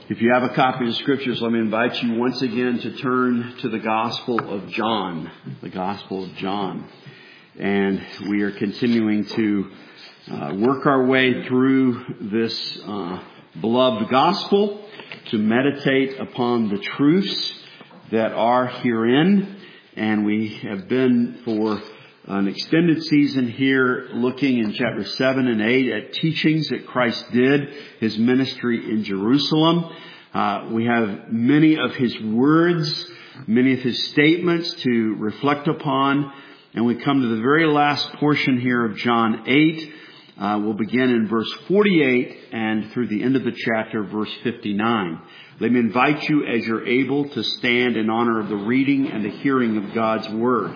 If you have a copy of the Scriptures, let me invite you once again to turn to the Gospel of John. The Gospel of John. And we are continuing to work our way through this beloved Gospel to meditate upon the truths that are herein. And we have been for an extended season here looking in chapter 7 and 8 at teachings that Christ did, His ministry in Jerusalem. We have many of His words, many of His statements to reflect upon. And we come to the very last portion here of John 8. We'll begin in verse 48 and through the end of the chapter, verse 59. Let me invite you, as you're able, to stand in honor of the reading and the hearing of God's Word.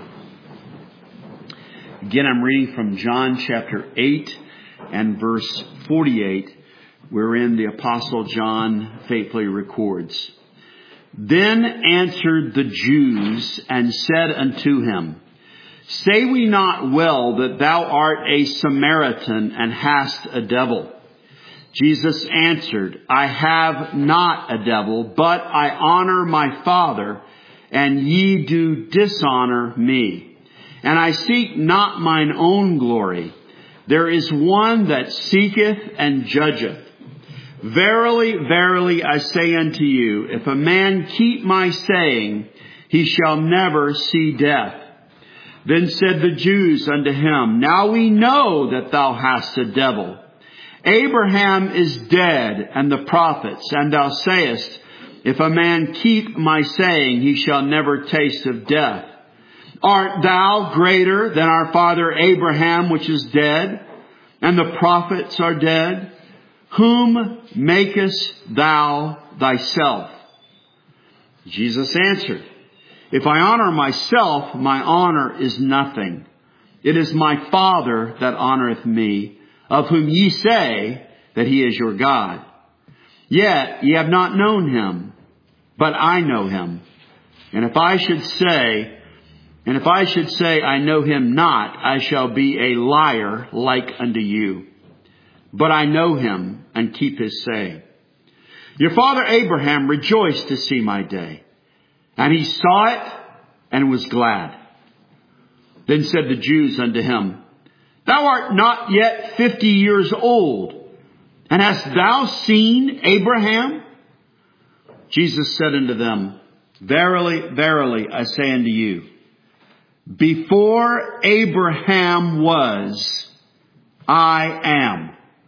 Again, I'm reading from John chapter 8 and verse 48, wherein the Apostle John faithfully records. Then answered the Jews and said unto him, Say we not well that thou art a Samaritan and hast a devil? Jesus answered, I have not a devil, but I honor my Father, and ye do dishonor me. And I seek not mine own glory. There is one that seeketh and judgeth. Verily, verily, I say unto you, if a man keep my saying, he shall never see death. Then said the Jews unto him, Now we know that thou hast a devil. Abraham is dead, and the prophets, and thou sayest, If a man keep my saying, he shall never taste of death. Art thou greater than our father Abraham, which is dead, and the prophets are dead? Whom makest thou thyself? Jesus answered, If I honor myself, my honor is nothing. It is my Father that honoreth me, of whom ye say that he is your God. Yet ye have not known him, but I know him. And if I should say I know him not, I shall be a liar like unto you. But I know him and keep his saying. Your father Abraham rejoiced to see my day, and he saw it and was glad. Then said the Jews unto him, Thou art not yet 50 years old, and hast thou seen Abraham? Jesus said unto them, Verily, verily, I say unto you, before Abraham was, I am.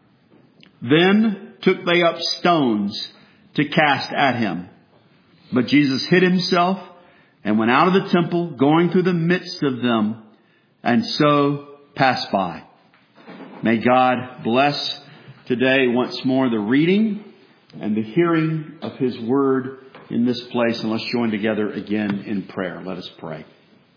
Then took they up stones to cast at him. But Jesus hid himself and went out of the temple, going through the midst of them, and so passed by. May God bless today once more the reading and the hearing of His Word in this place. And let's join together again in prayer. Let us pray.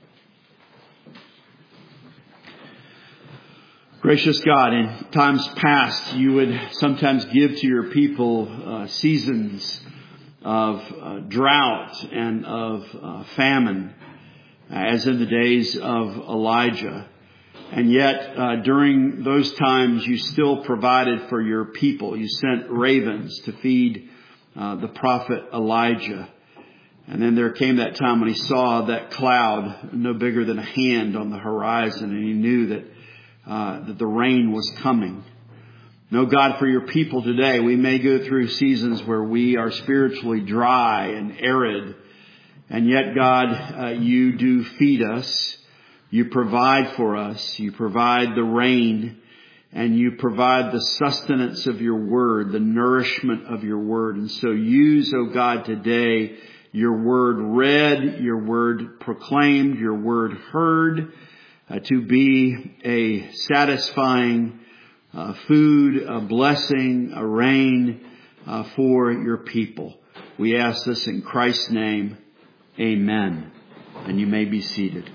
Gracious God, in times past, you would sometimes give to your people seasons of drought and of famine, as in the days of Elijah. And yet, during those times, you still provided for your people. You sent ravens to feed the prophet Elijah. And then there came that time when he saw that cloud no bigger than a hand on the horizon, and he knew that the rain was coming. No, God, for your people today, we may go through seasons where we are spiritually dry and arid. And yet, God, you do feed us. You provide for us. You provide the rain. And you provide the sustenance of your word, the nourishment of your word. And so use, oh God, today your word read, your word proclaimed, your word heard, to be a satisfying food, a blessing, a rain for your people. We ask this in Christ's name. Amen. And you may be seated.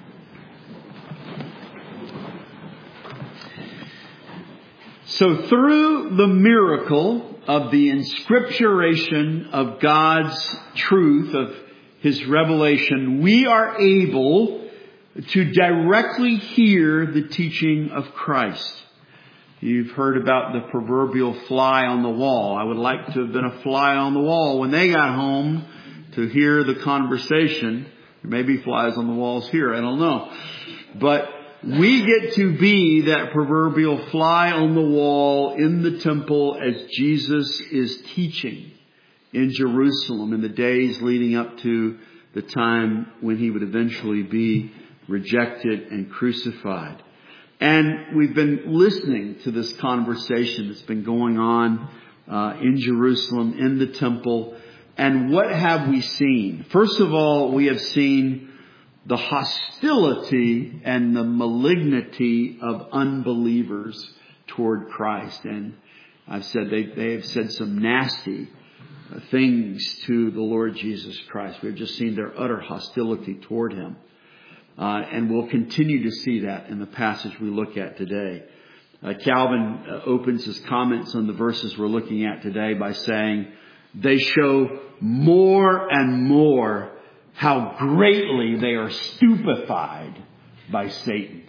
So through the miracle of the inscripturation of God's truth, of His revelation, we are able to directly hear the teaching of Christ. You've heard about the proverbial fly on the wall. I would like to have been a fly on the wall when they got home to hear the conversation. There may be flies on the walls here, I don't know. But we get to be that proverbial fly on the wall in the temple as Jesus is teaching in Jerusalem in the days leading up to the time when he would eventually be rejected and crucified. And we've been listening to this conversation that's been going on in Jerusalem, in the temple. And what have we seen? First of all, we have seen the hostility and the malignity of unbelievers toward Christ. And I've said they have said some nasty things to the Lord Jesus Christ. We've just seen their utter hostility toward him. And we'll continue to see that in the passage we look at today. Calvin opens his comments on the verses we're looking at today by saying, they show more and more how greatly they are stupefied by Satan.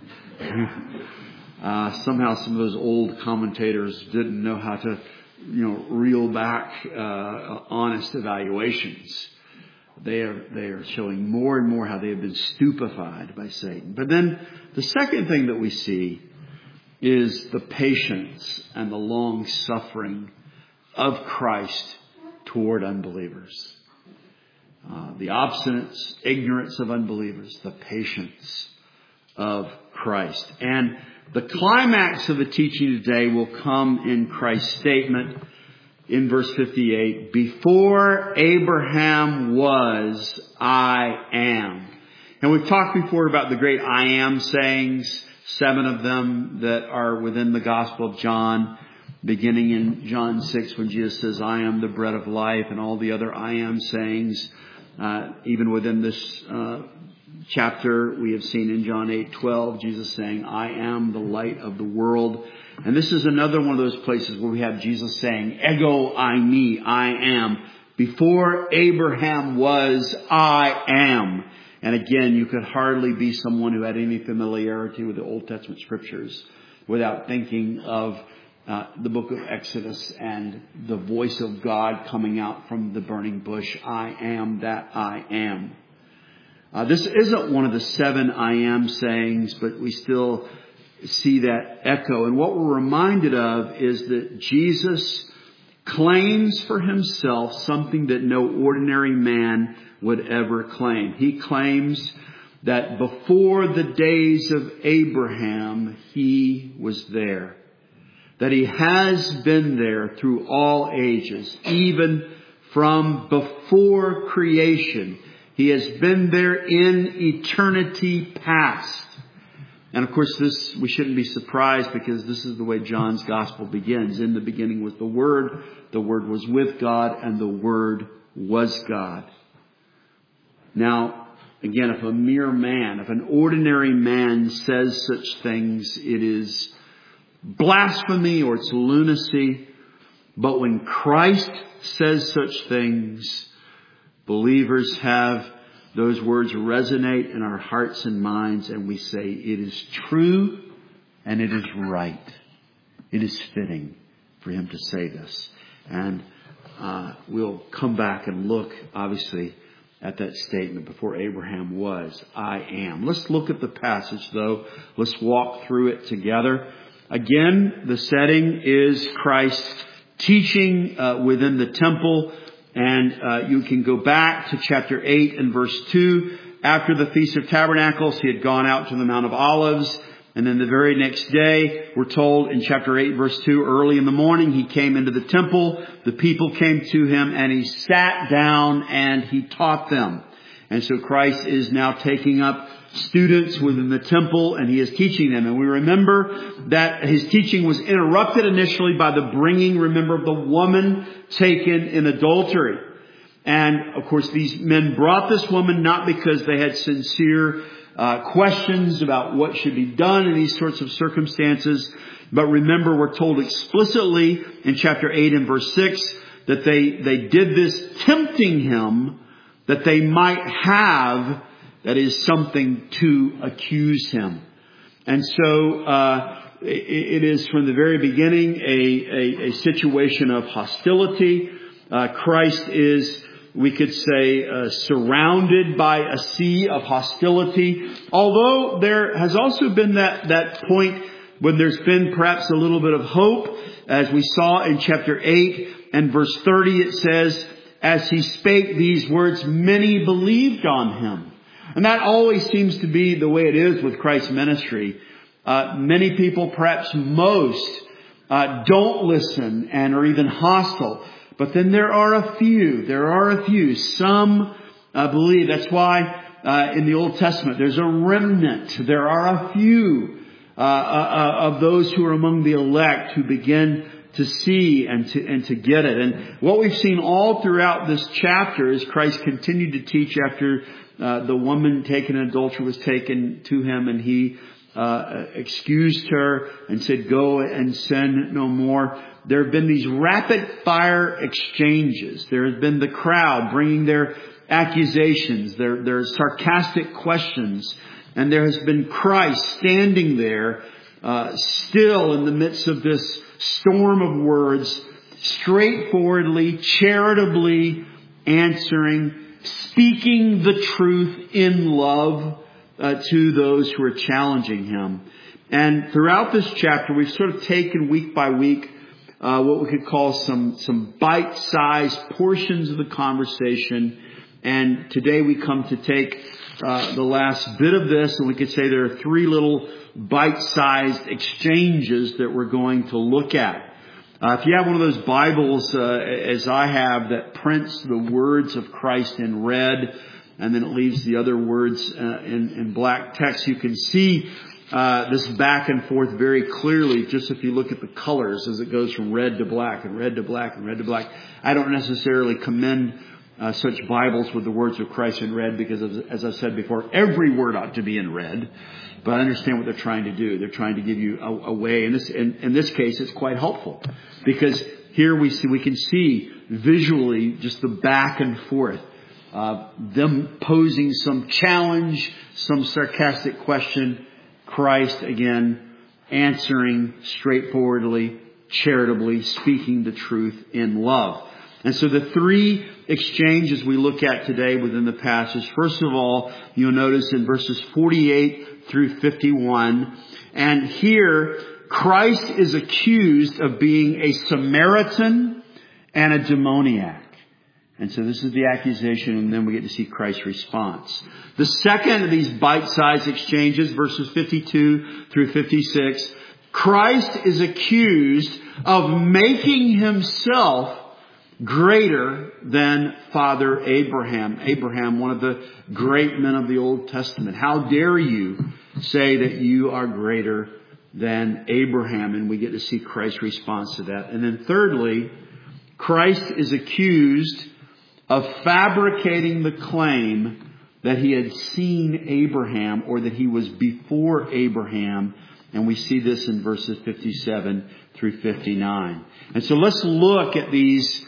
Somehow some of those old commentators didn't know how to, reel back honest evaluations. They are showing more and more how they have been stupefied by Satan. But then the second thing that we see is the patience and the long suffering of Christ toward unbelievers. The obstinance, ignorance of unbelievers, the patience of Christ. And the climax of the teaching today will come in Christ's statement in verse 58, before Abraham was, I am. And we've talked before about the great I am sayings, 7 of them that are within the Gospel of John, beginning in John 6 when Jesus says, I am the bread of life, and all the other I am sayings. Even within this chapter, we have seen in John 8:12, Jesus saying, I am the light of the world. And this is another one of those places where we have Jesus saying, ego eimi, I am. Before Abraham was, I am. And again, you could hardly be someone who had any familiarity with the Old Testament scriptures without thinking of the book of Exodus and the voice of God coming out from the burning bush. I am that I am. This isn't one of the 7 I am sayings, but we still see that echo. And what we're reminded of is that Jesus claims for himself something that no ordinary man would ever claim. He claims that before the days of Abraham, he was there. That he has been there through all ages, even from before creation. He has been there in eternity past. And of course, we shouldn't be surprised because this is the way John's gospel begins. In the beginning was the Word was with God, and the Word was God. Now, again, if a mere man, if an ordinary man says such things, it is blasphemy or it's lunacy. But when Christ says such things, believers have those words resonate in our hearts and minds, and we say, it is true and it is right. It is fitting for him to say this. And we'll come back and look, obviously, at that statement, before Abraham was, I am. Let's look at the passage, though. Let's walk through it together. Again, the setting is Christ teaching within the temple. And you can go back to chapter 8 and verse 2. After the Feast of Tabernacles, he had gone out to the Mount of Olives. And then the very next day, we're told in chapter 8, verse 2, early in the morning, he came into the temple. The people came to him and he sat down and he taught them. And so Christ is now taking up students within the temple and he is teaching them. And we remember that his teaching was interrupted initially by the bringing, remember, of the woman taken in adultery. And of course, these men brought this woman not because they had sincere questions about what should be done in these sorts of circumstances. But remember, we're told explicitly in chapter 8 and verse 6 that they did this tempting him that they might have, that is, something to accuse him. And so it is from the very beginning a situation of hostility. Christ is, we could say, surrounded by a sea of hostility. Although there has also been that point when there's been perhaps a little bit of hope. As we saw in chapter 8 and verse 30, it says, as he spake these words, many believed on him. And that always seems to be the way it is with Christ's ministry. Many people, perhaps most, don't listen and are even hostile. But then there are a few. Some believe. That's why in the Old Testament there's a remnant. There are a few of those who are among the elect who begin to see and to get it. And what we've seen all throughout this chapter is Christ continued to teach after the woman taken in adultery was taken to him, and he excused her and said, go and sin no more. There have been these rapid fire exchanges. There has been the crowd bringing their accusations, their sarcastic questions. And there has been Christ standing there, still in the midst of this storm of words, straightforwardly, charitably answering, speaking the truth in love to those who are challenging him. And throughout this chapter, we've sort of taken week by week what we could call some bite-sized portions of the conversation. And today we come to take the last bit of this, and we could say there are three little bite-sized exchanges that we're going to look at. If you have one of those Bibles, as I have, that prints the words of Christ in red, and then it leaves the other words in black text, you can see this back and forth very clearly, just if you look at the colors as it goes from red to black and red to black and red to black. I don't necessarily commend such Bibles with the words of Christ in red, because as I said before, every word ought to be in red. But I understand what they're trying to do. They're trying to give you a way. In this case, it's quite helpful, because here we can see visually just the back and forth, them posing some challenge, some sarcastic question. Christ again answering straightforwardly, charitably, speaking the truth in love. And so the three exchanges we look at today within the passage. First of all, you'll notice in verses 48 through 51. And here, Christ is accused of being a Samaritan and a demoniac. And so this is the accusation, and then we get to see Christ's response. The second of these bite-sized exchanges, verses 52 through 56, Christ is accused of making himself greater than Father Abraham. Abraham, one of the great men of the Old Testament. How dare you say that you are greater than Abraham? And we get to see Christ's response to that. And then thirdly, Christ is accused of fabricating the claim that he had seen Abraham, or that he was before Abraham. And we see this in verses 57 through 59. And so let's look at these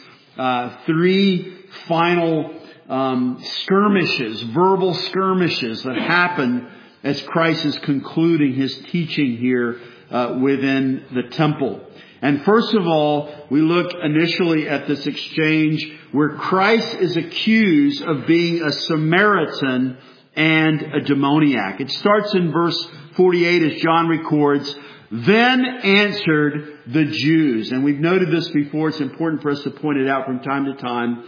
three final skirmishes, verbal skirmishes that happen as Christ is concluding his teaching here within the temple. And first of all, we look initially at this exchange where Christ is accused of being a Samaritan and a demoniac. It starts in verse 48 as John records, "Then answered the Jews." And we've noted this before. It's important for us to point it out from time to time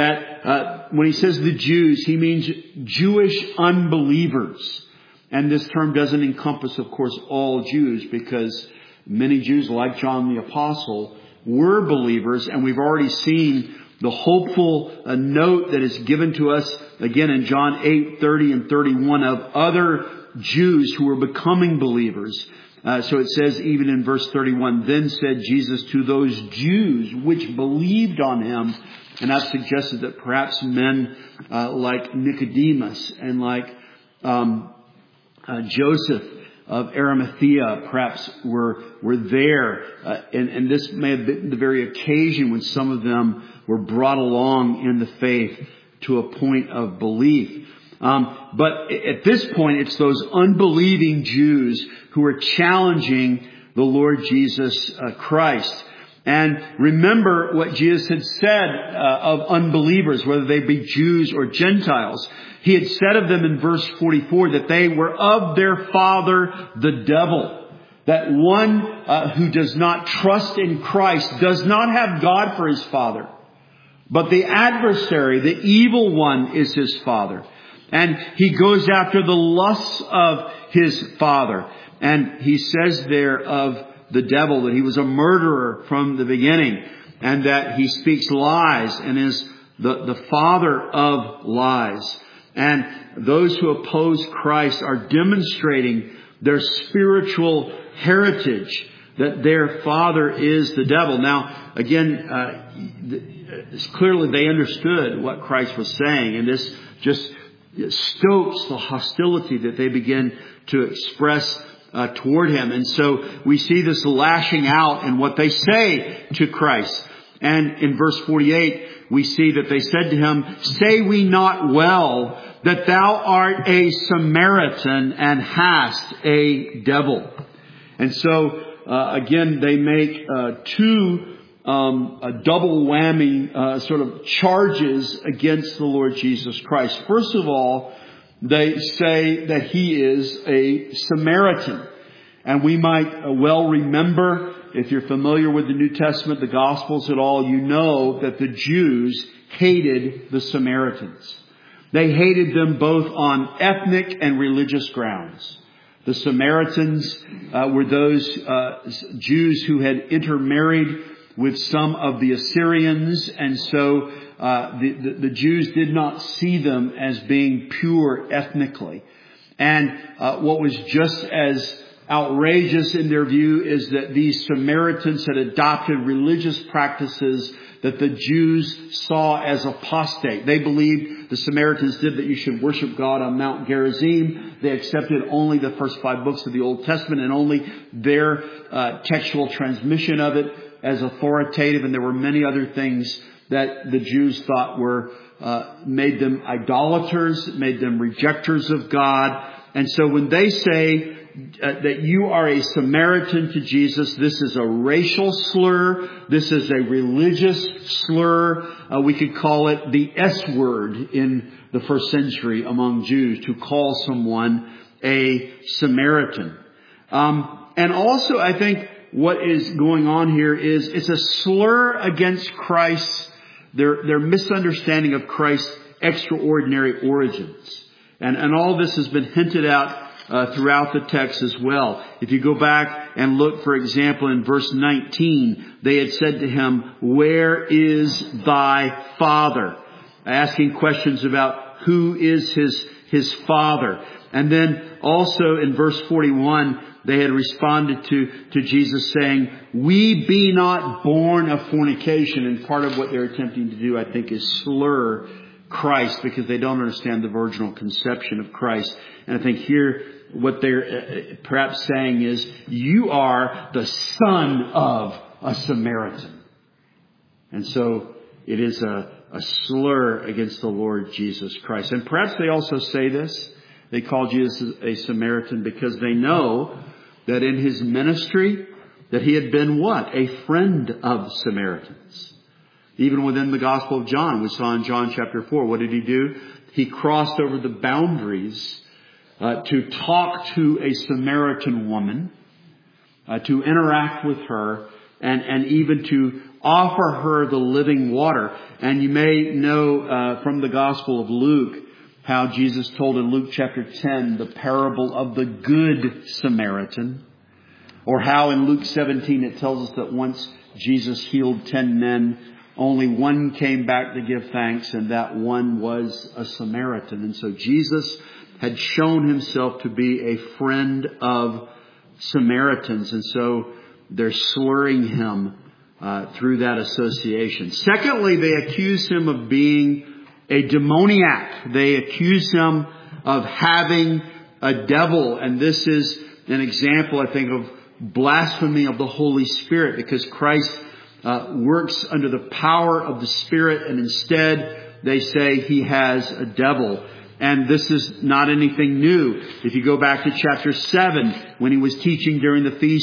that when he says the Jews, he means Jewish unbelievers. And this term doesn't encompass, of course, all Jews, because many Jews, like John the Apostle, were believers. And we've already seen the hopeful note that is given to us, again, in John 8, 30 and 31, of other Jews who were becoming believers. So it says, even in verse 31, "Then said Jesus to those Jews which believed on him." And I've suggested that perhaps men like Nicodemus and like Joseph of Arimathea perhaps were there. And this may have been the very occasion when some of them were brought along in the faith to a point of belief. But at this point, it's those unbelieving Jews who are challenging the Lord Jesus Christ. And remember what Jesus had said of unbelievers, whether they be Jews or Gentiles. He had said of them in verse 44 that they were of their father, the devil. That one who does not trust in Christ does not have God for his father. But the adversary, the evil one, is his father. And he goes after the lusts of his father. And he says there of the devil that he was a murderer from the beginning, and that he speaks lies and is the father of lies. And those who oppose Christ are demonstrating their spiritual heritage, that their father is the devil. Now, again, clearly they understood what Christ was saying, and this just stokes the hostility that they begin to express toward him. And so we see this lashing out in what they say to Christ. And in verse 48, we see that they said to him, "Say we not well that thou art a Samaritan and hast a devil?" And so, again, they make two a double whammy sort of charges against the Lord Jesus Christ. First of all, they say that he is a Samaritan. And we might well remember, if you're familiar with the New Testament, the Gospels at all, you know that the Jews hated the Samaritans. They hated them both on ethnic and religious grounds. The Samaritans were those Jews who had intermarried with some of the Assyrians, and so the Jews did not see them as being pure ethnically. And what was just as outrageous in their view is that these Samaritans had adopted religious practices that the Jews saw as apostate. They believed, the Samaritans did, that you should worship God on Mount Gerizim. They accepted only the first 5 books of the Old Testament and only their textual transmission of it as authoritative. And there were many other things that the Jews thought were made them idolaters, made them rejecters of God. And so when they say that you are a Samaritan to Jesus, this is a racial slur. This is a religious slur. We could call it the S word in the first century among Jews, to call someone a Samaritan. And also, I think what is going on here is it's a slur against Christ's, their misunderstanding of Christ's extraordinary origins. And all this has been hinted at throughout the text as well. If you go back and look, for example, in verse 19, they had said to him, "Where is thy father?" Asking questions about who is his father. And then also in verse 41, they had responded to Jesus saying, "We be not born of fornication." And part of what they're attempting to do, I think, is slur Christ, because they don't understand the virginal conception of Christ. And I think here what they're perhaps saying is, you are the son of a Samaritan. And so it is a slur against the Lord Jesus Christ. And perhaps they also say this, they call Jesus a Samaritan because they know that in his ministry that he had been what? A friend of Samaritans. Even within the Gospel of John, we saw in John chapter 4, what did he do? He crossed over the boundaries to talk to a Samaritan woman, to interact with her, and even to offer her the living water. And you may know from the Gospel of Luke how Jesus told in Luke chapter 10 the parable of the Good Samaritan. Or how in Luke 17 it tells us that once Jesus healed 10 men, only one came back to give thanks, and that one was a Samaritan. And so Jesus had shown himself to be a friend of Samaritans. And so they're slurring him through that association. Secondly, they accuse him of being a demoniac. They accuse him of having a devil. And this is an example, I think, of blasphemy of the Holy Spirit, because Christ works under the power of the Spirit, and instead they say he has a devil. And this is not anything new. If you go back to chapter 7, when he was teaching during the feast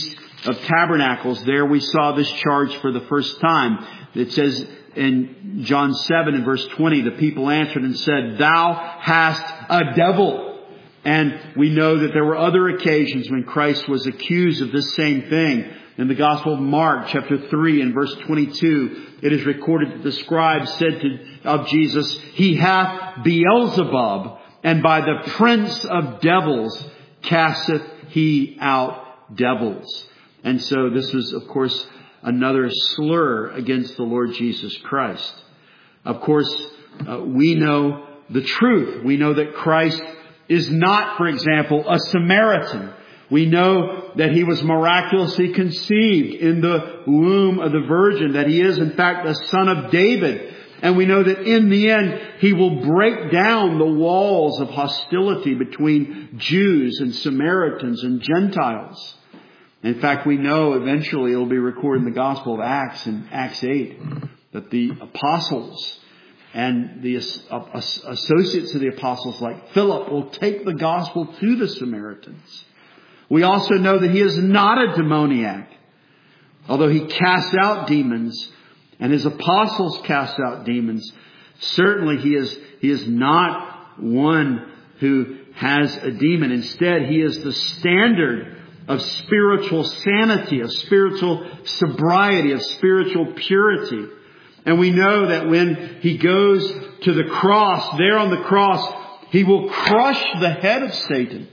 of Tabernacles, there we saw this charge for the first time. It says in John 7 and verse 20, the people answered and said, "Thou hast a devil." And we know that there were other occasions when Christ was accused of this same thing. In the Gospel of Mark, chapter 3 and verse 22, it is recorded that the scribes said of Jesus, "He hath Beelzebub, and by the prince of devils casteth he out devils." And so this is, of course, another slur against the Lord Jesus Christ. Of course, we know the truth. We know that Christ is not, for example, a Samaritan. We know that he was miraculously conceived in the womb of the Virgin, that he is, in fact, a son of David. And we know that in the end, he will break down the walls of hostility between Jews and Samaritans and Gentiles. In fact, we know eventually it will be recorded in the Gospel of Acts, in Acts 8, that the apostles and the associates of the apostles like Philip will take the gospel to the Samaritans. We also know that he is not a demoniac. Although he casts out demons and his apostles cast out demons, certainly he is not one who has a demon. Instead, he is the standard of spiritual sanity, of spiritual sobriety, of spiritual purity. And we know that when he goes to the cross, there on the cross, he will crush the head of Satan.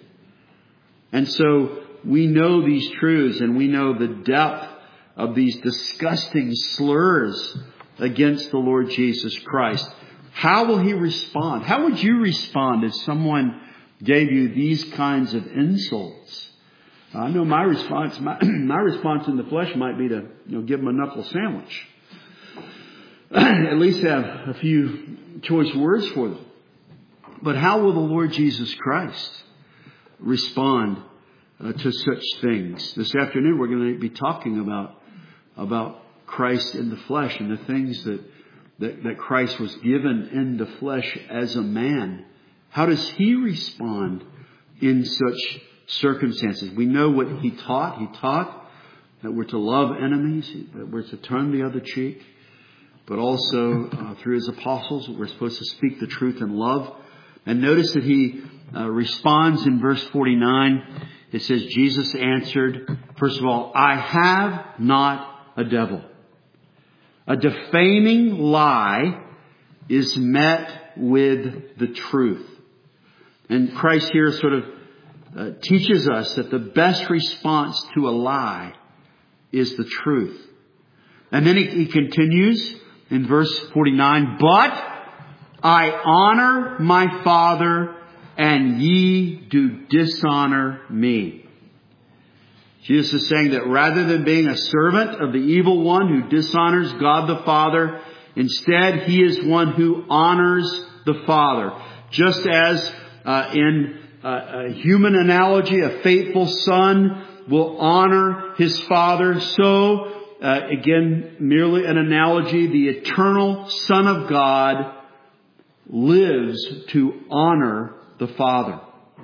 And so we know these truths, and we know the depth of these disgusting slurs against the Lord Jesus Christ. How will he respond? How would you respond if someone gave you these kinds of insults? I know my response in the flesh might be to give them a knuckle sandwich. At least have a few choice words for them. But how will the Lord Jesus Christ respond to such things? This afternoon we're going to be talking about Christ in the flesh and the things that Christ was given in the flesh as a man. How does he respond in such circumstances? We know what he taught. He taught that we're to love enemies, that we're to turn the other cheek. But also through his apostles, we're supposed to speak the truth in love. And notice that he responds in verse 49. It says, Jesus answered, first of all, "I have not a devil." A defaming lie is met with the truth. And Christ here sort of teaches us that the best response to a lie is the truth. And then he continues in verse 49, "But I honor my Father, and ye do dishonor me." Jesus is saying that rather than being a servant of the evil one who dishonors God the Father, instead he is one who honors the Father. Just as in a human analogy, a faithful son will honor his father, so again, merely an analogy, the eternal Son of God lives to honor the Father.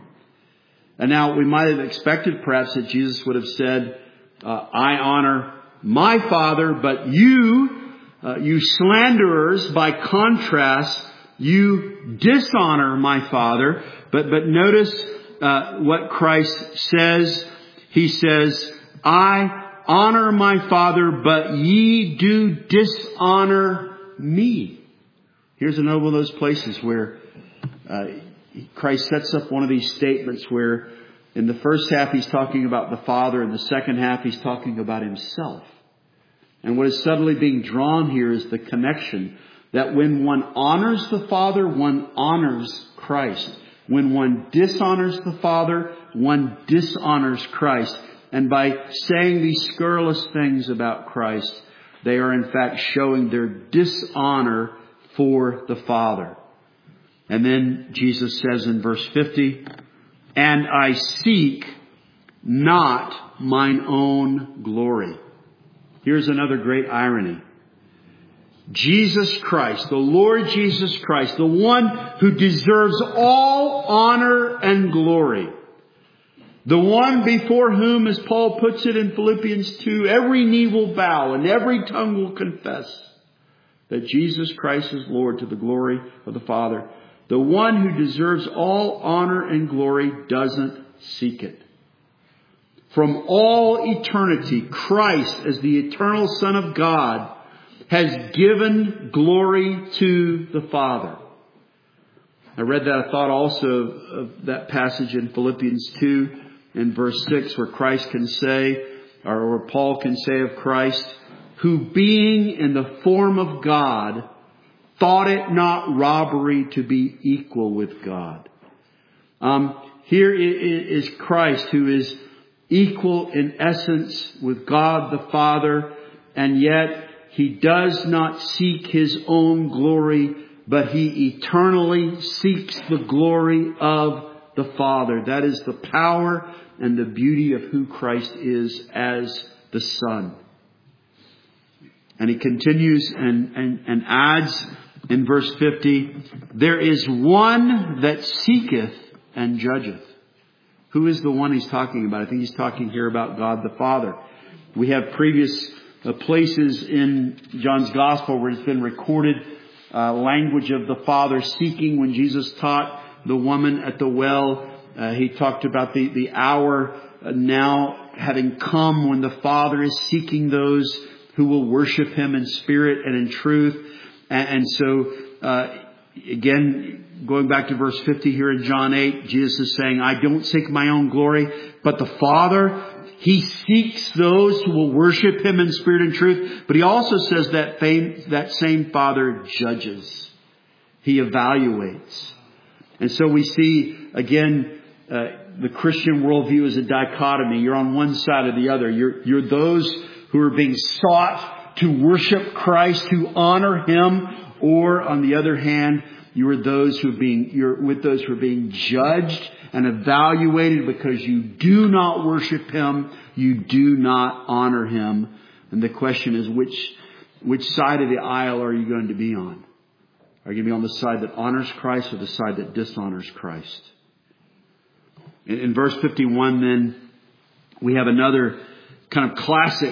And now we might have expected perhaps that Jesus would have said, "I honor my Father, but you slanderers, by contrast, you dishonor my Father." But notice what Christ says. He says, "I honor my Father, but ye do dishonor me." Here's another one of those places where Christ sets up one of these statements where in the first half he's talking about the Father, in the second half he's talking about himself. And what is suddenly being drawn here is the connection that when one honors the Father, one honors Christ. When one dishonors the Father, one dishonors Christ. And by saying these scurrilous things about Christ, they are in fact showing their dishonor for the Father. And then Jesus says in verse 50, "And I seek not mine own glory." Here's another great irony. Jesus Christ, the Lord Jesus Christ, the one who deserves all honor and glory, The one before whom, as Paul puts it in Philippians 2, every knee will bow and every tongue will confess that Jesus Christ is Lord, to the glory of the Father. The one who deserves all honor and glory doesn't seek it. From all eternity, Christ, as the eternal Son of God, has given glory to the Father. I read that. I thought also of that passage in Philippians 2 in verse 6 where Christ can say, or where Paul can say of Christ, who being in the form of God, thought it not robbery to be equal with God. Here is Christ, who is equal in essence with God the Father, and yet He does not seek His own glory, but He eternally seeks the glory of the Father. That is the power and the beauty of who Christ is as the Son. And He continues and adds in verse 50, there is one that seeketh and judgeth. Who is the one He's talking about? I think He's talking here about God the Father. We have previous places in John's Gospel where it's been recorded language of the Father seeking. When Jesus taught the woman at the well, He talked about the hour now having come when the Father is seeking those who will worship Him in spirit and in truth. And so, again, going back to verse 50 here in John 8, Jesus is saying, I don't seek my own glory, but the Father, He seeks those who will worship Him in spirit and truth. But He also says that same Father judges. He evaluates. And so we see, again, the Christian worldview is a dichotomy. You're on one side or the other. You're those who are being sought to worship Christ, to honor Him, or on the other hand, you're with those who are being judged and evaluated because you do not worship Him, you do not honor Him. And the question is, which side of the aisle are you going to be on? Are you going to be on the side that honors Christ or the side that dishonors Christ? In verse 51, then, we have another kind of classic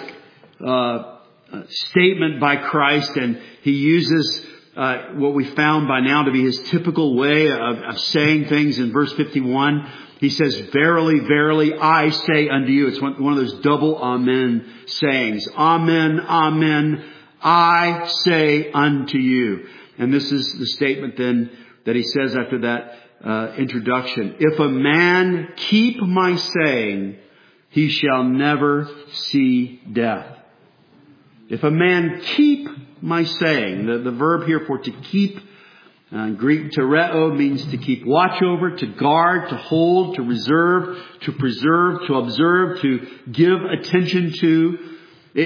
statement by Christ, and He uses what we found by now to be His typical way of saying things. In verse 51, He says, verily, verily, I say unto you. It's one of those double amen sayings. Amen, amen, I say unto you. And this is the statement then that He says after that introduction. If a man keep my saying, he shall never see death. If a man keep my saying, the verb here for to keep, Greek tereo, means to keep watch over, to guard, to hold, to reserve, to preserve, to observe, to give attention to.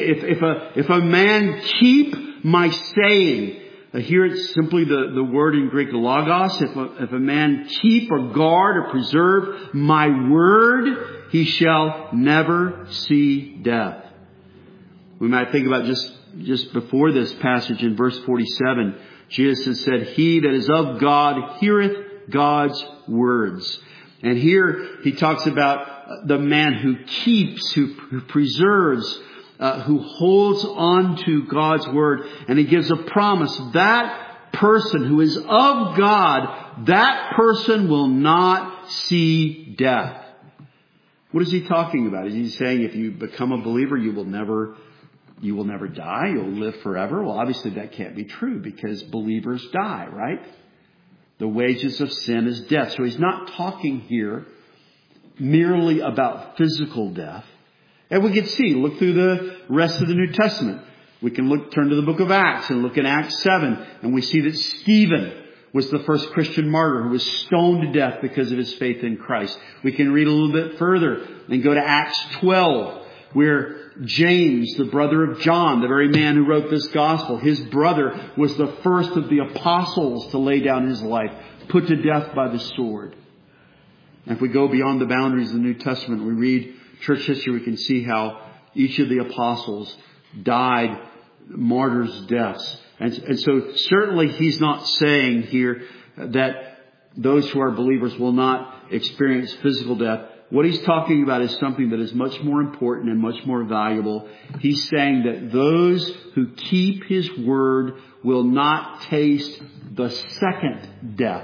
If a man keep my saying, here it's simply the word in Greek logos. If a man keep or guard or preserve my word, he shall never see death. We might think about just before this passage in verse 47, Jesus has said, he that is of God heareth God's words. And here He talks about the man who keeps, who preserves, who holds on to God's word. And He gives a promise. That person who is of God, that person will not see death. What is He talking about? Is He saying if you become a believer, you will never die, you'll live forever? Well, obviously that can't be true because believers die, right? The wages of sin is death. So He's not talking here merely about physical death. And we can look through the rest of the New Testament. We can turn to the book of Acts and look at Acts 7, and we see that Stephen was the first Christian martyr who was stoned to death because of his faith in Christ. We can read a little bit further and go to Acts 12, where James, the brother of John, the very man who wrote this gospel, his brother was the first of the apostles to lay down his life, put to death by the sword. And if we go beyond the boundaries of the New Testament, we read church history, we can see how each of the apostles died martyrs' deaths. And so certainly He's not saying here that those who are believers will not experience physical death. what he's talking about is something that is much more important and much more valuable. He's saying that those who keep his word will not taste the second death.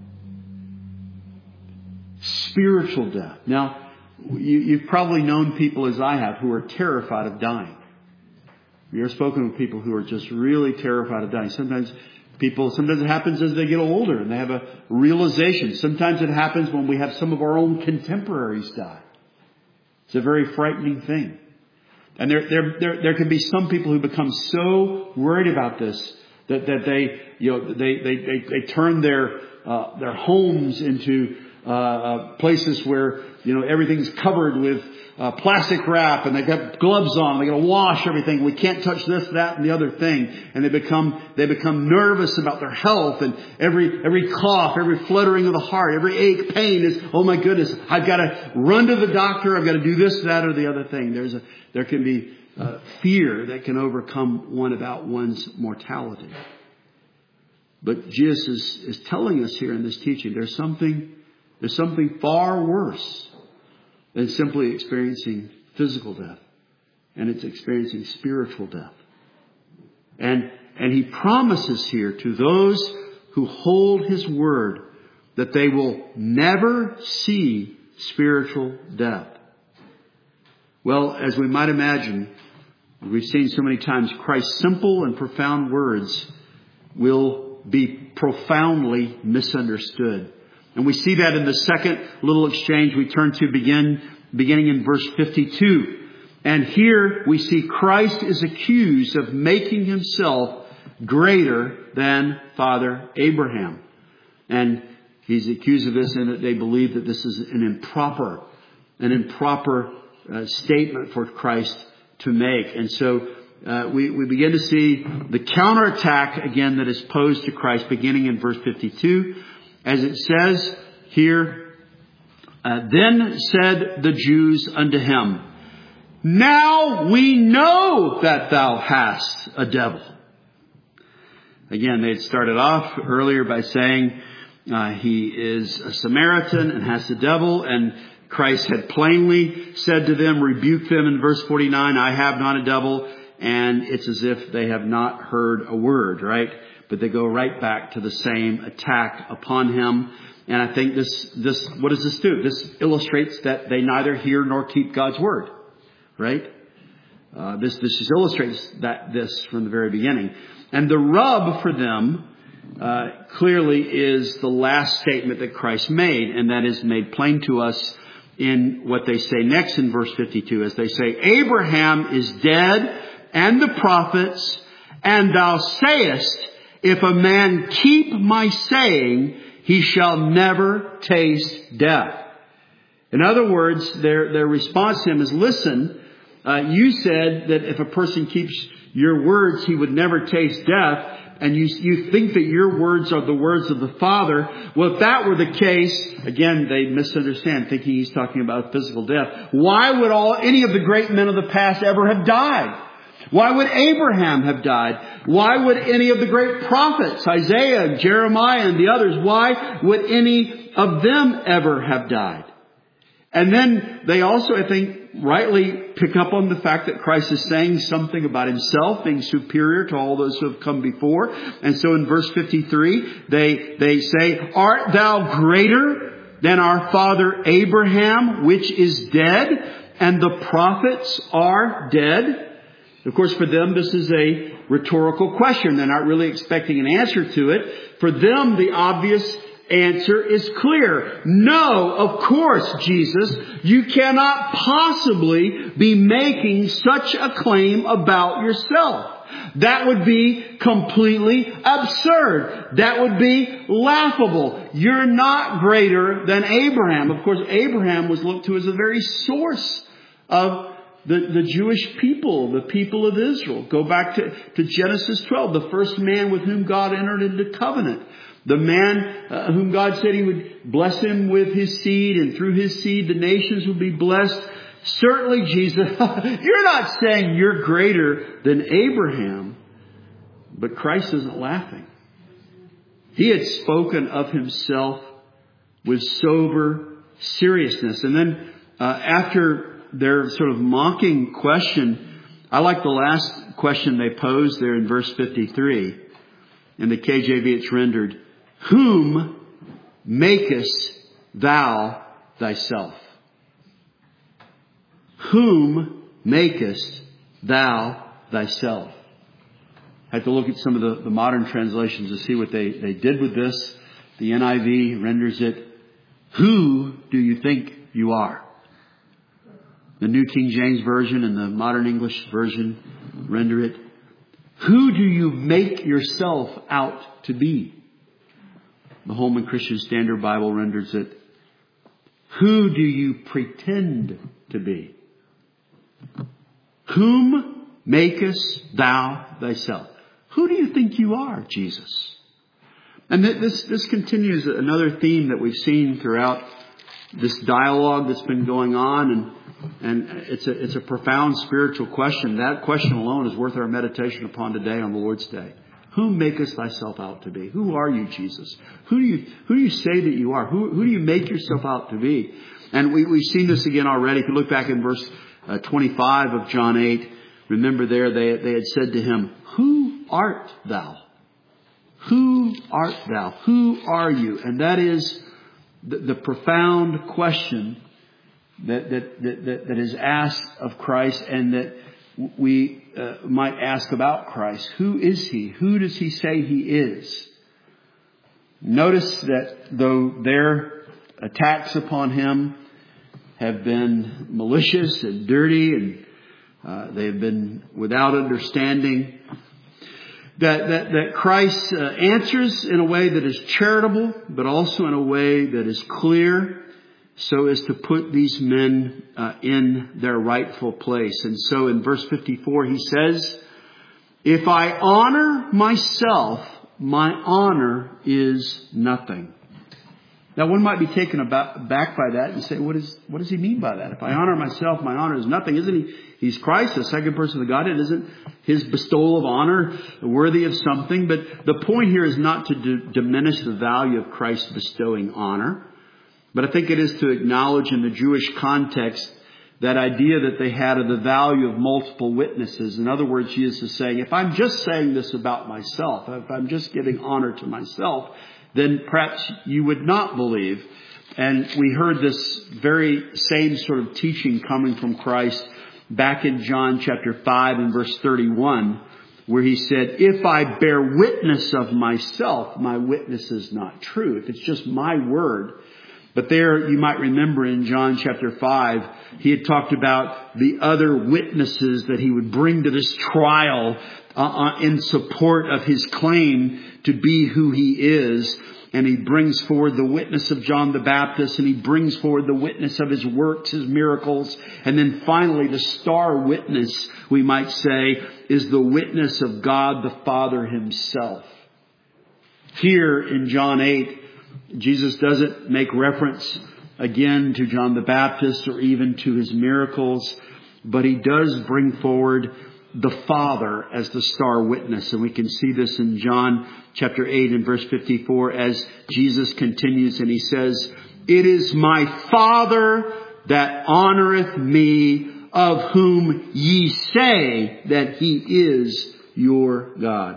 Spiritual death. Now, you've probably known people as I have who are terrified of dying. You've spoken with people who are just really terrified of dying. Sometimes it happens as they get older and they have a realization. Sometimes it happens when we have some of our own contemporaries die. It's a very frightening thing. And there can be some people who become so worried about this that they turn their homes into places where everything's covered with plastic wrap, and they've got gloves on. They got to wash everything. We can't touch this, that, and the other thing. And they become nervous about their health, and every cough, every fluttering of the heart, every ache, pain is, oh my goodness, I've got to run to the doctor. I've got to do this, that, or the other thing. There can be fear that can overcome one about one's mortality. But Jesus is telling us here in this teaching, there's something far worse than simply experiencing physical death. And it's experiencing spiritual death. And he promises here to those who hold his word that they will never see spiritual death. Well, as we might imagine, we've seen so many times, Christ's simple and profound words will be profoundly misunderstood. And we see that in the second little exchange we turn to beginning in verse 52. And here we see Christ is accused of making himself greater than Father Abraham. And he's accused of this in that they believe that this is an improper statement for Christ to make. And so we begin to see the counterattack again that is posed to Christ beginning in verse 52. As it says here, then said the Jews unto him, now we know that thou hast a devil. Again, they had started off earlier by saying he is a Samaritan and has the devil. And Christ had plainly said to them, rebuked them in verse 49, I have not a devil. And it's as if they have not heard a word, right? But they go right back to the same attack upon him. And I think this, what does this do? This illustrates that they neither hear nor keep God's word, right? This just illustrates this from the very beginning. And the rub for them, clearly is the last statement that Christ made. And that is made plain to us in what they say next in verse 52, as they say, Abraham is dead and the prophets, and thou sayest, if a man keep my saying, he shall never taste death. In other words, their response to him is, listen, you said that if a person keeps your words, he would never taste death. And you think that your words are the words of the Father. Well, if that were the case, again, they misunderstand, thinking he's talking about physical death. Why would any of the great men of the past ever have died? Why would Abraham have died? Why would any of the great prophets, Isaiah, Jeremiah, and the others, why would any of them ever have died? And then they also, I think, rightly pick up on the fact that Christ is saying something about himself being superior to all those who have come before. And so in verse 53, they say, art thou greater than our father Abraham, which is dead, and the prophets are dead? Of course, for them, this is a rhetorical question. They're not really expecting an answer to it. For them, the obvious answer is clear. No, of course, Jesus, you cannot possibly be making such a claim about yourself. That would be completely absurd. That would be laughable. You're not greater than Abraham. Of course, Abraham was looked to as the very source of the Jewish people, the people of Israel. Go back to Genesis 12, the first man with whom God entered into covenant. The man whom God said he would bless him with his seed, and through his seed the nations would be blessed. Certainly, Jesus, you're not saying you're greater than Abraham, but Christ isn't laughing. He had spoken of himself with sober seriousness. And then after their sort of mocking question, I like the last question they posed there in verse 53. In the KJV it's rendered, "Whom makest thou thyself?" Whom makest thou thyself? I had to look at some of the modern translations to see what they did with this. The NIV renders it, "Who do you think you are?" The New King James Version and the Modern English Version render it, "Who do you make yourself out to be?" The Holman Christian Standard Bible renders it, "Who do you pretend to be?" Whom makest thou thyself? Who do you think you are, Jesus? And this continues another theme that we've seen throughout this dialogue that's been going on, and it's a profound spiritual question. That question alone is worth our meditation upon today on the Lord's Day. Whom makest thyself out to be? Who are you, Jesus? Who do you say that you are? Who do you make yourself out to be? And we've seen this again already. If you look back in verse 25 of John 8, remember there they had said to him, "Who art thou? Who art thou? Who are you?" And that is the profound question that is asked of Christ, and that we might ask about Christ. Who is He? Who does He say He is? Notice that though their attacks upon Him have been malicious and dirty, and they have been without understanding, that Christ answers in a way that is charitable, but also in a way that is clear, so as to put these men in their rightful place. And so in verse 54 he says, "If I honor myself, my honor is nothing." Now one might be taken aback by that and say, what does he mean by that? If I honor myself, my honor is nothing. Isn't he's Christ, the second person of the Godhead? Isn't his bestowal of honor worthy of something? But the point here is not to diminish the value of Christ bestowing honor. But I think it is to acknowledge in the Jewish context that idea that they had of the value of multiple witnesses. In other words, Jesus is saying, if I'm just saying this about myself, if I'm just giving honor to myself, then perhaps you would not believe. And we heard this very same sort of teaching coming from Christ back in John chapter 5 and verse 31, where he said, "If I bear witness of myself, my witness is not true." If it's just my word. But there, you might remember in John chapter 5, he had talked about the other witnesses that he would bring to this trial in support of his claim to be who he is. And he brings forward the witness of John the Baptist, and he brings forward the witness of his works, his miracles. And then finally, the star witness, we might say, is the witness of God the Father himself. Here in John 8, Jesus doesn't make reference again to John the Baptist or even to his miracles, but he does bring forward the Father as the star witness. And we can see this in John chapter 8 and verse 54 as Jesus continues and he says, "It is my Father that honoreth me, of whom ye say that he is your God."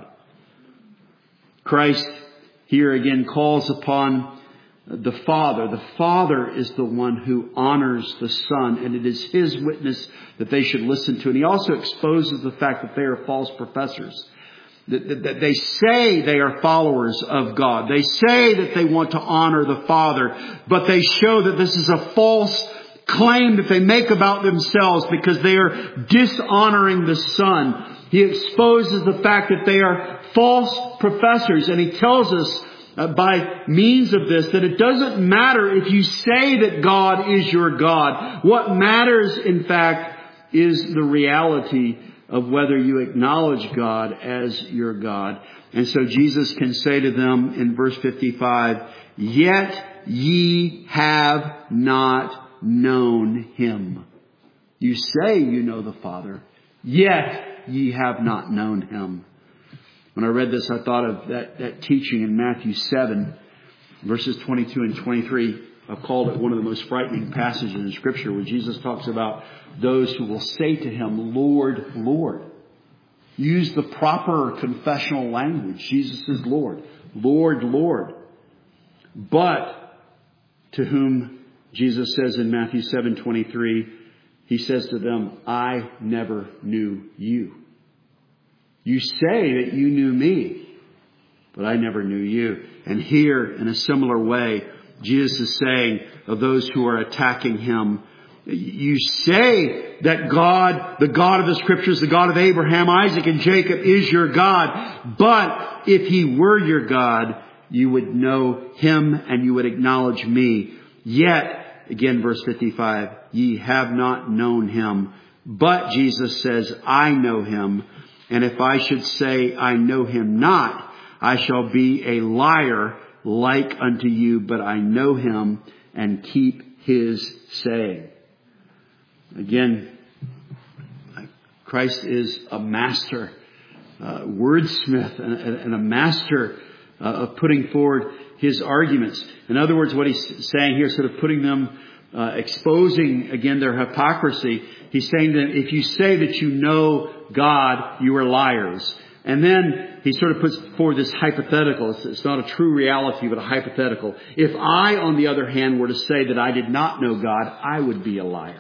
Christ here again calls upon the Father. The Father is the one who honors the Son, and it is his witness that they should listen to. And he also exposes the fact that they are false professors. That they say they are followers of God. They say that they want to honor the Father, but they show that this is a false claim that they make about themselves because they are dishonoring the Son. He exposes the fact that they are false professors, and he tells us by means of this that it doesn't matter if you say that God is your God. What matters, in fact, is the reality of whether you acknowledge God as your God. And so Jesus can say to them in verse 55, "Yet ye have not known him." You say you know the Father, yet ye have not known him. When I read this, I thought of that teaching in Matthew 7, verses 22 and 23. I've called it one of the most frightening passages in Scripture, where Jesus talks about those who will say to him, Lord, Lord. Use the proper confessional language. Jesus is Lord. Lord, Lord. But to whom Jesus says in Matthew 7:23, he says to them, I never knew you. You say that you knew me, but I never knew you. And here, in a similar way, Jesus is saying of those who are attacking him, you say that God, the God of the Scriptures, the God of Abraham, Isaac, and Jacob is your God. But if he were your God, you would know him and you would acknowledge me. Yet, again, verse 55, ye have not known him. But Jesus says, I know him. And if I should say I know him not, I shall be a liar like unto you. But I know him and keep his saying. Again, Christ is a master wordsmith and a master of putting forward his arguments. In other words, what he's saying here, sort of putting them, exposing again their hypocrisy. He's saying that if you say that you know God, you are liars. And then he sort of puts forward this hypothetical. It's not a true reality, but a hypothetical. If I, on the other hand, were to say that I did not know God, I would be a liar.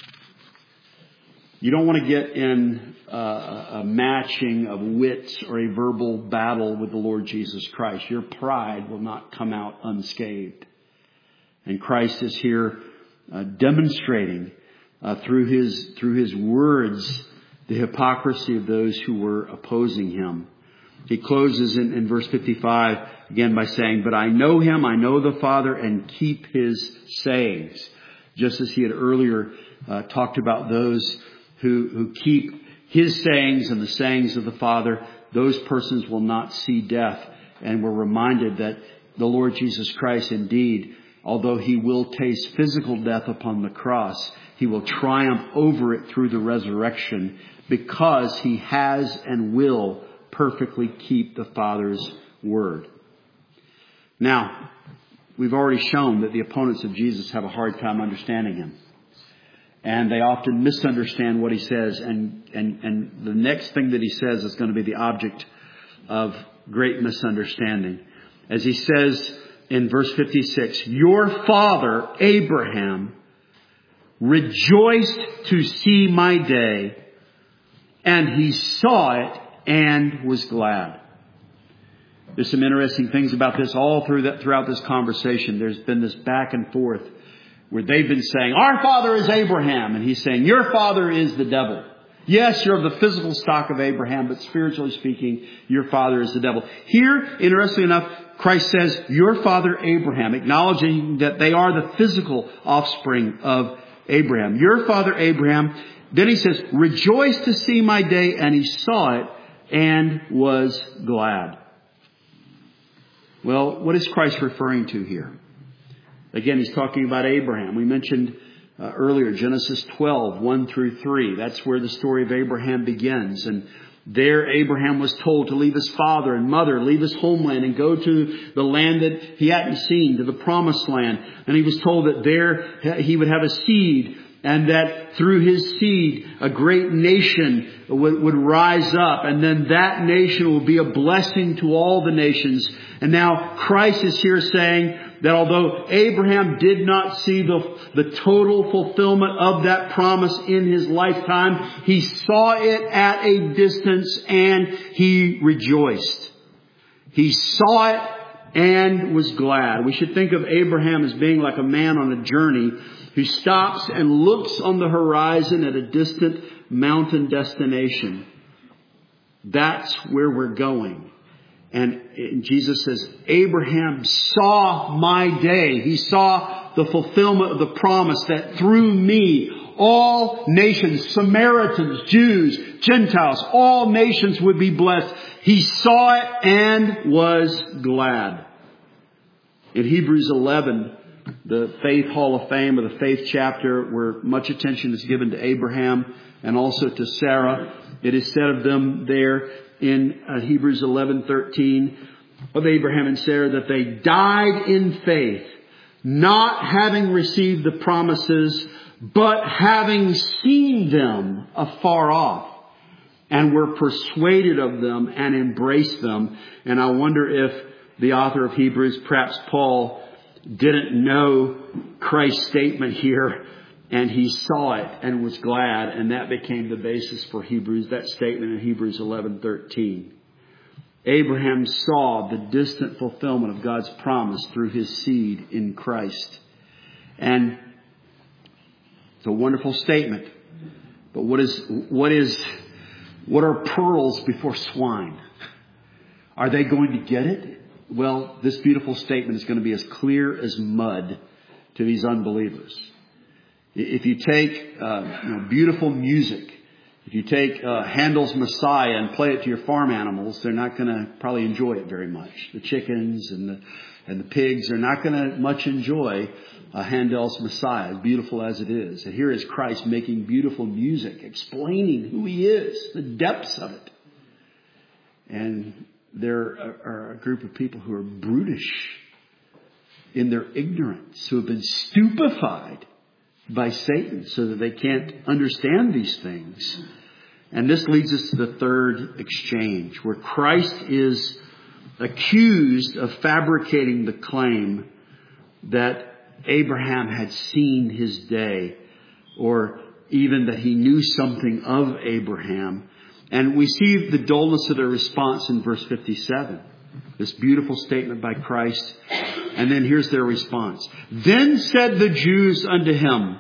You don't want to get in a matching of wits or a verbal battle with the Lord Jesus Christ. Your pride will not come out unscathed. And Christ is here demonstrating through his words the hypocrisy of those who were opposing him. He closes in verse 55 again by saying, but I know him, I know the Father, and keep his sayings. Just as he had earlier talked about those who keep his sayings and the sayings of the Father, those persons will not see death. And we're reminded that the Lord Jesus Christ, indeed, although he will taste physical death upon the cross, he will triumph over it through the resurrection, because he has and will perfectly keep the Father's word. Now, we've already shown that the opponents of Jesus have a hard time understanding him. And they often misunderstand what he says. And the next thing that he says is going to be the object of great misunderstanding. As he says in verse 56, your father, Abraham, rejoiced to see my day, and he saw it and was glad. There's some interesting things about this all throughout this conversation. There's been this back and forth where they've been saying, our father is Abraham. And he's saying, your father is the devil. Yes, you're of the physical stock of Abraham, but spiritually speaking, your father is the devil. Here, interestingly enough, Christ says, your father Abraham, acknowledging that they are the physical offspring of Abraham. Your father Abraham. Then he says, rejoice to see my day, and he saw it and was glad. Well, what is Christ referring to here? Again, he's talking about Abraham. We mentioned earlier Genesis 12, 1 through 3. That's where the story of Abraham begins. And there Abraham was told to leave his father and mother, leave his homeland, and go to the land that he hadn't seen, to the promised land. And he was told that there he would have a seed, and that through his seed a great nation would rise up. And then that nation will be a blessing to all the nations. And now Christ is here saying that although Abraham did not see the total fulfillment of that promise in his lifetime, he saw it at a distance and he rejoiced. He saw it and was glad. We should think of Abraham as being like a man on a journey who stops and looks on the horizon at a distant mountain destination. That's where we're going. And Jesus says, Abraham saw my day. He saw the fulfillment of the promise that through me, all nations, Samaritans, Jews, Gentiles, all nations would be blessed. He saw it and was glad. In Hebrews 11, the Faith Hall of Fame, or the Faith chapter, where much attention is given to Abraham and also to Sarah, it is said of them there in Hebrews 11:13 of Abraham and Sarah that they died in faith, not having received the promises, but having seen them afar off, and were persuaded of them and embraced them. And I wonder if the author of Hebrews, perhaps Paul, didn't know Christ's statement here, and he saw it and was glad, and that became the basis for Hebrews, that statement in Hebrews 11:13. Abraham saw the distant fulfillment of God's promise through his seed in Christ. And it's a wonderful statement. But what are pearls before swine? Are they going to get it? Well, this beautiful statement is going to be as clear as mud to these unbelievers. If you take beautiful music, if you take Handel's Messiah and play it to your farm animals, they're not going to probably enjoy it very much. The chickens and the pigs are not going to much enjoy Handel's Messiah, as beautiful as it is. And here is Christ making beautiful music, explaining who he is, the depths of it. And there are a group of people who are brutish in their ignorance, who have been stupefied by Satan so that they can't understand these things. And this leads us to the third exchange, where Christ is accused of fabricating the claim that Abraham had seen his day, or even that he knew something of Abraham. And we see the dullness of their response in verse 57. This beautiful statement by Christ. And then here's their response. Then said the Jews unto him,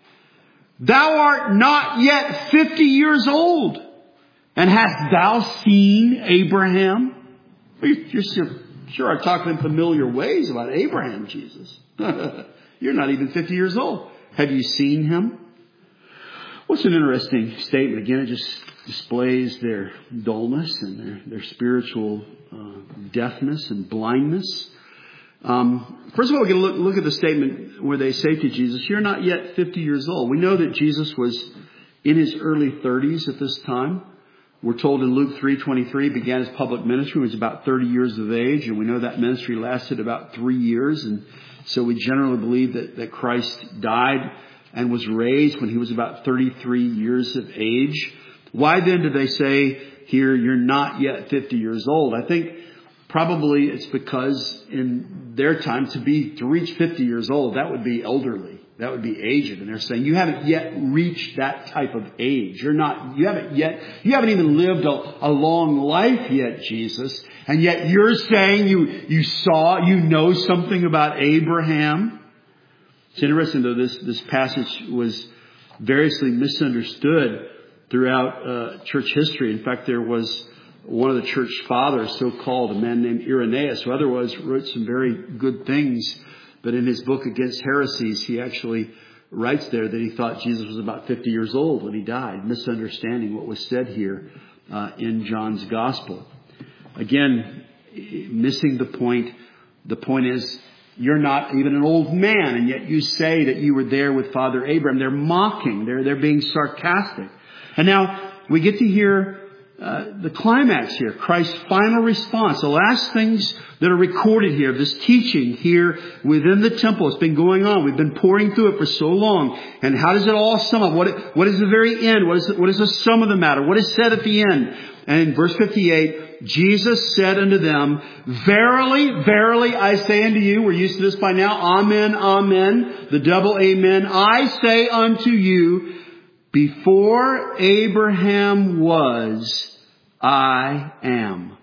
Thou art not yet 50 years old, and hast thou seen Abraham? You're sure are talking in familiar ways about Abraham, Jesus. You're not even 50 years old. Have you seen him? What's an interesting statement. Again, it just displays their dullness and their spiritual deafness and blindness. First of all, we're going to look at the statement where they say to Jesus, You're not yet 50 years old. We know that Jesus was in his early 30s at this time. We're told in Luke 3:23, began his public ministry. He was about 30 years of age, and we know that ministry lasted about 3 years. And so we generally believe that Christ died and was raised when he was about 33 years of age. Why then do they say here, you're not yet 50 years old? I think probably it's because in their time to reach 50 years old, that would be elderly. That would be aged. And they're saying, you haven't yet reached that type of age. You haven't even lived a long life yet, Jesus. And yet you're saying you know something about Abraham. It's interesting though, this passage was variously misunderstood throughout church history. In fact, there was one of the church fathers, so-called, a man named Irenaeus, who otherwise wrote some very good things. But in his book Against Heresies, he actually writes there that he thought Jesus was about 50 years old when he died, misunderstanding what was said here in John's Gospel. Again, missing the point. The point is, you're not even an old man, and yet you say that you were there with Father Abraham. They're mocking. They're being sarcastic. And now we get to hear the climax here, Christ's final response, the last things that are recorded here, this teaching here within the temple. It's been going on. We've been pouring through it for so long. And how does it all sum up? What is the very end? What is the sum of the matter? What is said at the end? And in verse 58, Jesus said unto them, Verily, verily, I say unto you, we're used to this by now, Amen, Amen, the double Amen, I say unto you, before Abraham was, I am.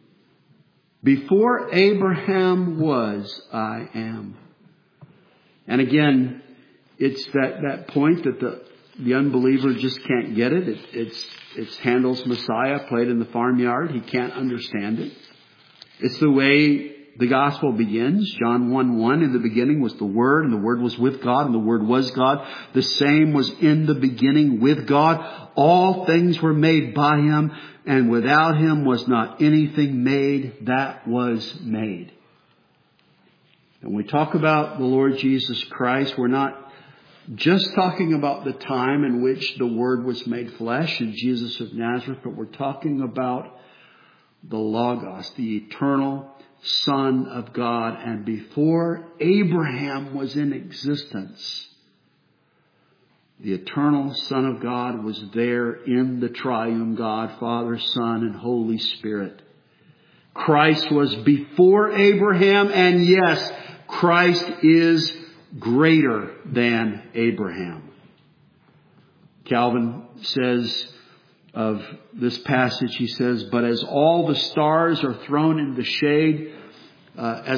Before Abraham was, I am. And again, it's that point that the unbeliever just can't get it. It's Handel's Messiah played in the farmyard. He can't understand it. It's the way the gospel begins. John 1:1, in the beginning was the Word, and the Word was with God, and the Word was God. The same was in the beginning with God. All things were made by Him, and without Him was not anything made that was made. And when we talk about the Lord Jesus Christ, we're not just talking about the time in which the Word was made flesh in Jesus of Nazareth, but we're talking about the Logos, the eternal, Son of God. And before Abraham was in existence, the eternal Son of God was there in the triune God, Father, Son, and Holy Spirit. Christ was before Abraham, and yes, Christ is greater than Abraham. Calvin says of this passage, he says, but as all the stars are thrown in the shade, by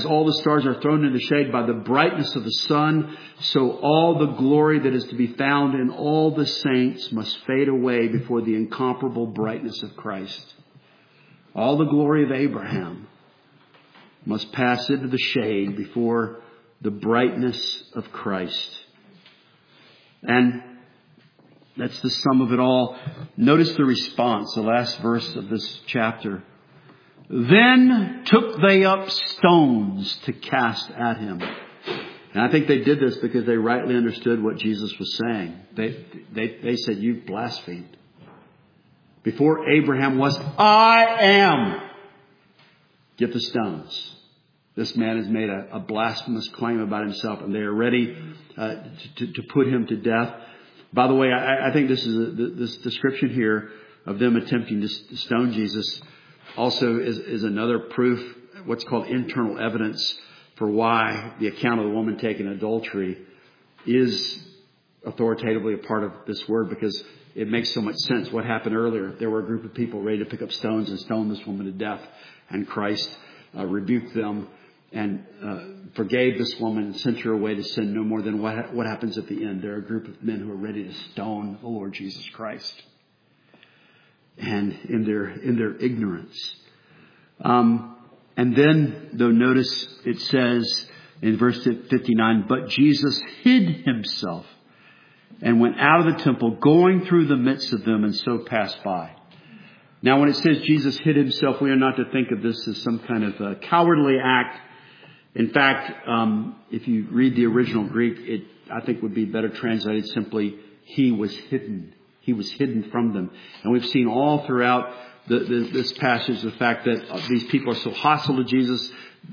the brightness of the sun, so all the glory that is to be found in all the saints must fade away before the incomparable brightness of Christ. All the glory of Abraham must pass into the shade before the brightness of Christ. And that's the sum of it all. Notice the response, the last verse of this chapter. Then took they up stones to cast at him. And I think they did this because they rightly understood what Jesus was saying. They said, you've blasphemed. Before Abraham was, I am. Get the stones. This man has made a blasphemous claim about himself, and they are ready to put him to death. By the way, I think this description here of them attempting to stone Jesus also is another proof, what's called internal evidence, for why the account of the woman taken in adultery is authoritatively a part of this word, because it makes so much sense. What happened earlier? There were a group of people ready to pick up stones and stone this woman to death, and Christ rebuked them and forgave this woman and sent her away to sin no more than what happens at the end. There are a group of men who are ready to stone the Lord Jesus Christ, and in their ignorance. And then, though, notice it says in verse 59, but Jesus hid himself and went out of the temple, going through the midst of them, and so passed by. Now, when it says Jesus hid himself, we are not to think of this as some kind of a cowardly act. In fact, if you read the original Greek, it, I think, would be better translated simply, he was hidden. He was hidden from them. And we've seen all throughout this passage the fact that these people are so hostile to Jesus.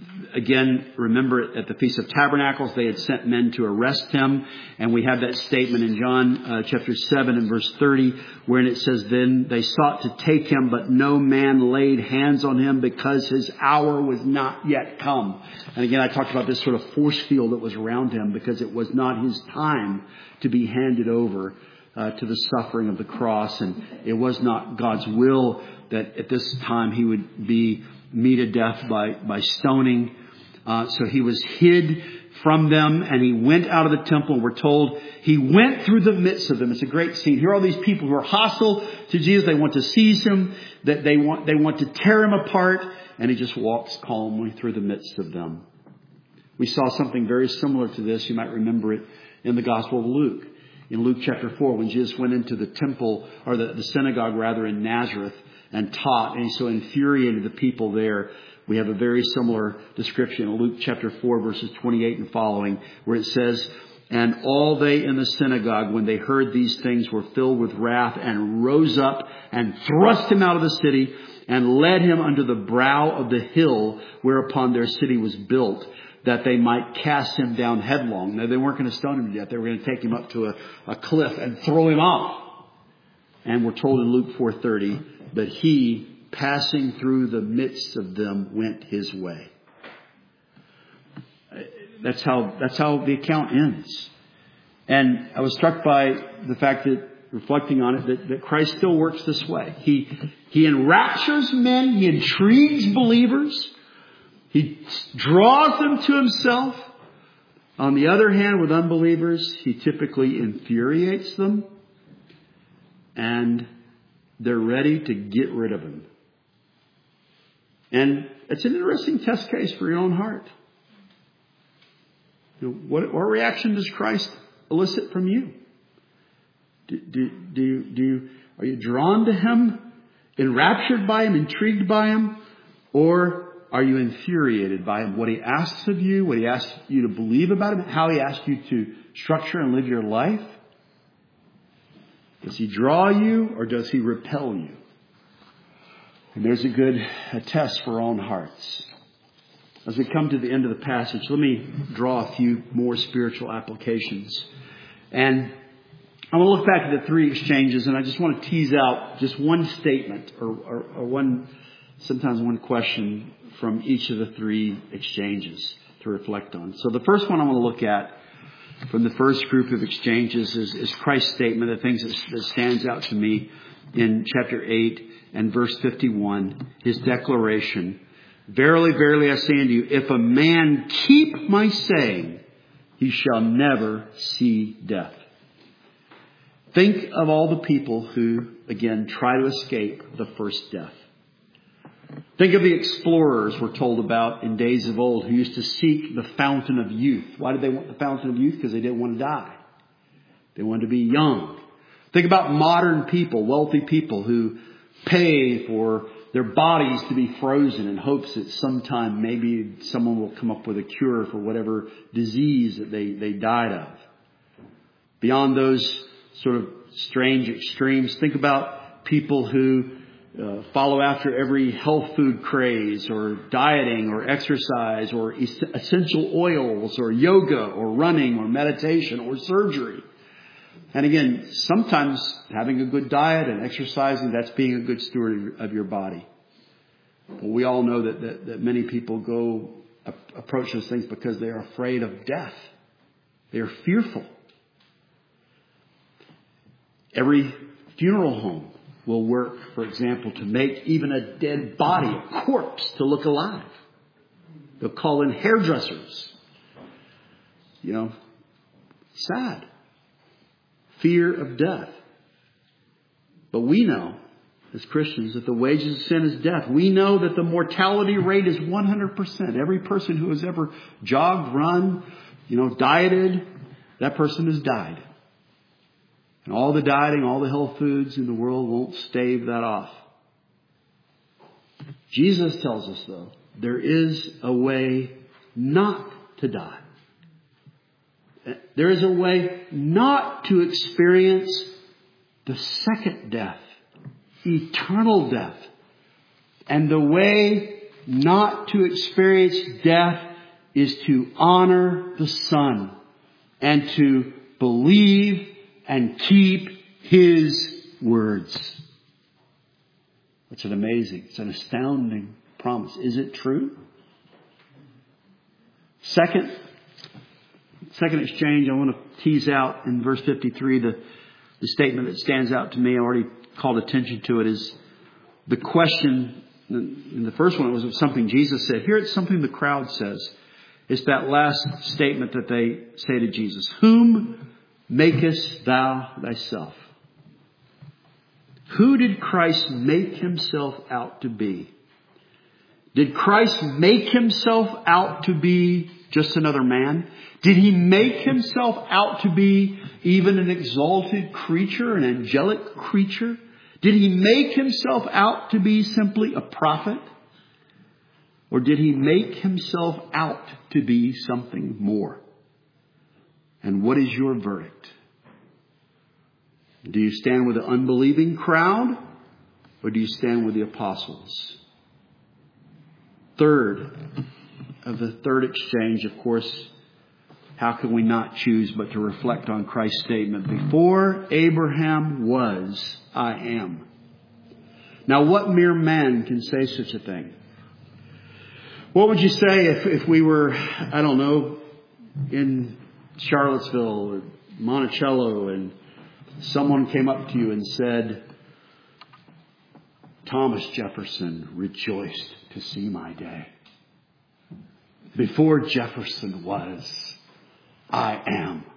Again, remember at the Feast of Tabernacles, they had sent men to arrest him. And we have that statement in John chapter 7 and verse 30, wherein it says, then they sought to take him, but no man laid hands on him because his hour was not yet come. And again, I talked about this sort of force field that was around him, because it was not his time to be handed over to the suffering of the cross. And it was not God's will that at this time he would be meted death by stoning. So he was hid from them, and he went out of the temple. We're told he went through the midst of them. It's a great scene. Here are all these people who are hostile to Jesus. They want to seize him. That they want to tear him apart. And he just walks calmly through the midst of them. We saw something very similar to this. You might remember it in the Gospel of Luke. In Luke chapter 4, when Jesus went into the temple, or the synagogue rather, in Nazareth and taught, and he so infuriated the people there. We have a very similar description in Luke chapter 4, verses 28 and following, where it says, and all they in the synagogue, when they heard these things, were filled with wrath and rose up and thrust him out of the city and led him unto the brow of the hill whereupon their city was built, that they might cast him down headlong. Now, they weren't going to stone him to death. They were going to take him up to a cliff and throw him off. And we're told in Luke 4:30 that he, passing through the midst of them, went his way. That's how the account ends. And I was struck by the fact that, reflecting on it, that Christ still works this way. He enraptures men. He intrigues believers. He draws them to himself. On the other hand, with unbelievers, he typically infuriates them, and they're ready to get rid of him. And it's an interesting test case for your own heart. What reaction does Christ elicit from you? Are you drawn to him, enraptured by him, intrigued by him, or are you infuriated by him? What he asks of you, what he asks you to believe about him, how he asks you to structure and live your life? Does he draw you, or does he repel you? And there's a good test for our own hearts. as we come to the end of the passage, let me draw a few more spiritual applications. And I want to look back at the three exchanges, and I just want to tease out just one statement or sometimes one question from each of the three exchanges to reflect on. So the first one I want to look at from the first group of exchanges is Christ's statement, the things that stands out to me in chapter 8 and verse 51, his declaration, "Verily, verily, I say unto you, if a man keep my saying, he shall never see death." Think of all the people who, again, try to escape the first death. Think of the explorers we're told about in days of old who used to seek the fountain of youth. Why did they want the fountain of youth? Because they didn't want to die. They wanted to be young. Think about modern people, wealthy people who pay for their bodies to be frozen in hopes that sometime maybe someone will come up with a cure for whatever disease that they died of. Beyond those sort of strange extremes, think about people who follow after every health food craze or dieting or exercise or essential oils or yoga or running or meditation or surgery. And again, sometimes having a good diet and exercising, that's being a good steward of your body. But we all know that many people approach those things because they are afraid of death. They are fearful. Every funeral home will work, for example, to make even a dead body, a corpse, to look alive. They'll call in hairdressers. Sad. Fear of death. But we know, as Christians, that the wages of sin is death. We know that the mortality rate is 100%. Every person who has ever jogged, run, dieted, that person has died. And all the dieting, all the health foods in the world won't stave that off. Jesus tells us, though, there is a way not to die. There is a way not to experience the second death, eternal death. And the way not to experience death is to honor the Son and to believe and keep His words. It's it's an astounding promise. Is it true? Second exchange I want to tease out in verse 53, the statement that stands out to me, I already called attention to it, is the question. In the first one, it was something Jesus said. Here it's something the crowd says. It's that last statement that they say to Jesus. Whom makest thou thyself? Who did Christ make Himself out to be? Did Christ make Himself out to be just another man? Did He make Himself out to be even an exalted creature, an angelic creature? Did He make Himself out to be simply a prophet? Or did He make Himself out to be something more? And what is your verdict? Do you stand with the unbelieving crowd, or do you stand with the apostles? Third exchange, of course, how can we not choose but to reflect on Christ's statement, before Abraham was, I am. Now, what mere man can say such a thing? What would you say if we were, I don't know, in Charlottesville or Monticello and someone came up to you and said, Thomas Jefferson rejoiced to see my day. Before Jefferson was, I am.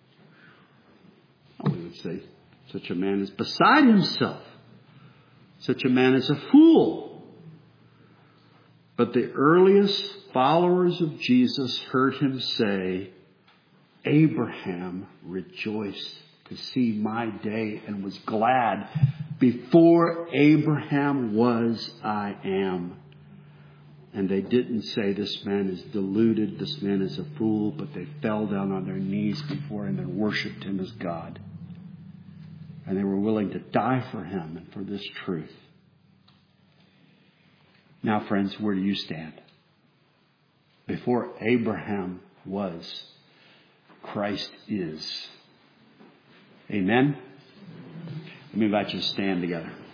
We would say such a man is beside himself. Such a man is a fool. But the earliest followers of Jesus heard him say, Abraham rejoiced to see my day and was glad. Before Abraham was, I am. And they didn't say this man is deluded, this man is a fool, but they fell down on their knees before him and worshipped him as God. And they were willing to die for him and for this truth. Now, friends, where do you stand? Before Abraham was, Christ is. Amen? Let me invite you to stand together.